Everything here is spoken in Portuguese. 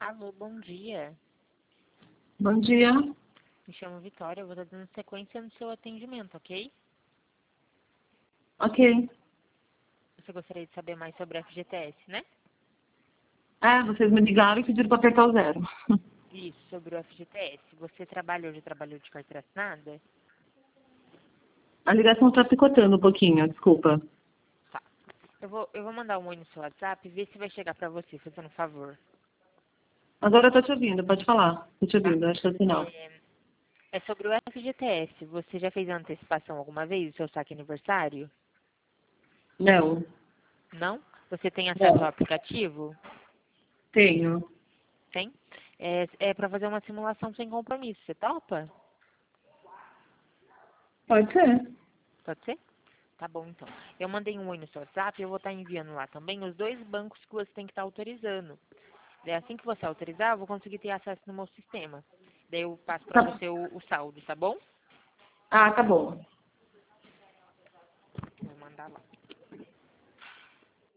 Alô, bom dia. Bom dia. Me chamo Vitória, eu vou estar dando sequência no seu atendimento, ok? Ok. Você gostaria de saber mais sobre a FGTS, né? Vocês me ligaram e pediram para apertar o 0. Isso, sobre o FGTS. Você trabalha ou já trabalhou de carteira assinada? A ligação está picotando um pouquinho, desculpa. Tá. Eu vou mandar um oi no seu WhatsApp e ver se vai chegar pra você, fazendo um favor. Agora eu tô te ouvindo, pode falar. Tô te Tá? ouvindo, acho que é o sinal. É sobre o FGTS. Você já fez a antecipação alguma vez do seu saque aniversário? Não. Não? Você tem acesso ao Não. aplicativo? Tenho. Tem? É para fazer uma simulação sem compromisso. Você topa? Pode ser. Pode ser? Tá bom, então. Eu mandei um oi no seu WhatsApp e eu vou estar enviando lá também os 2 bancos que você tem que estar autorizando. Daí, assim que você autorizar, eu vou conseguir ter acesso no meu sistema. Daí eu passo para Tá. você o saldo, tá bom? Tá bom. Vou mandar lá.